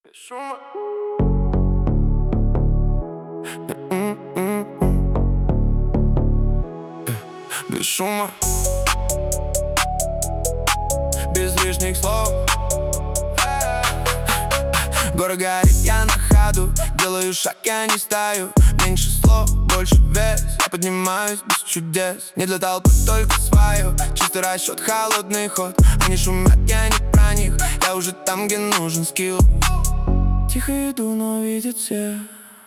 Без шума. Без шума, без лишних слов. Город горит, я на ходу. Делаю шаг, я не стою. Меньше слов, больше вес. Я поднимаюсь без чудес. Не для толпы, только свое. Чистый расчет, холодный ход. Они шумят, я не про них. Я уже там, где нужен скилл. Тихо иду, но видят все.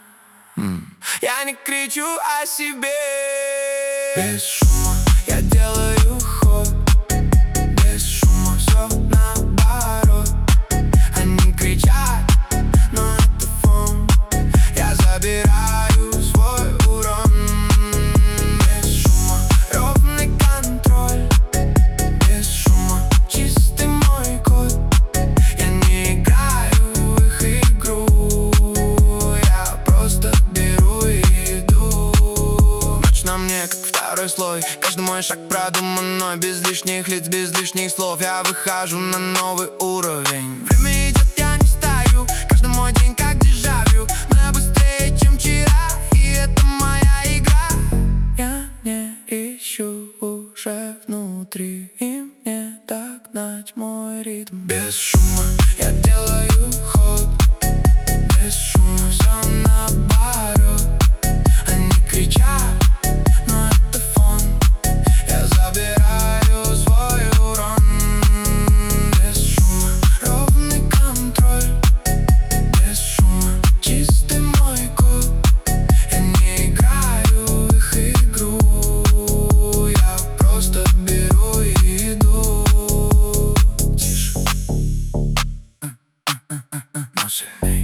Я не кричу о себе. Без шума я делаю ход. Без шума все наоборот. Они кричат, но это фон. Я забираю свой урон. Без шума ровный контроль. Без шума чистый мой код. Я не играю в их игру. Я просто беру и иду. Ночь на мне, как второй слой. Каждый мой шаг продуман мной. Без лишних лиц, без лишних слов. Я выхожу на новый уровень. Время идет, я не стою. Каждый мой день как дежавю. Мы быстрее, чем вчера. И это моя игра. Я не ищу уже внутри. И мне догнать мой ритм. Без шума я делаю ход. Без шума все наоборот. Они кричат, но это фон. Я забираю свой урон. Без шума ровный контроль. Без шума чистый мой код. Я не играю в их игру. Я просто беру и иду. Тише, но сильней.